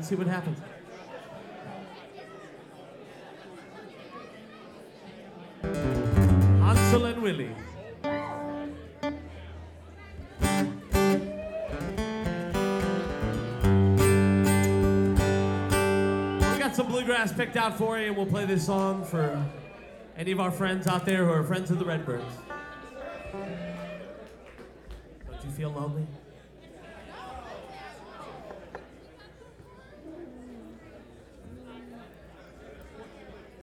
and see what happens. Hansel and Willie. We got some bluegrass picked out for you, and we'll play this song for any of our friends out there who are friends of the Redbirds. Don't you feel lonely?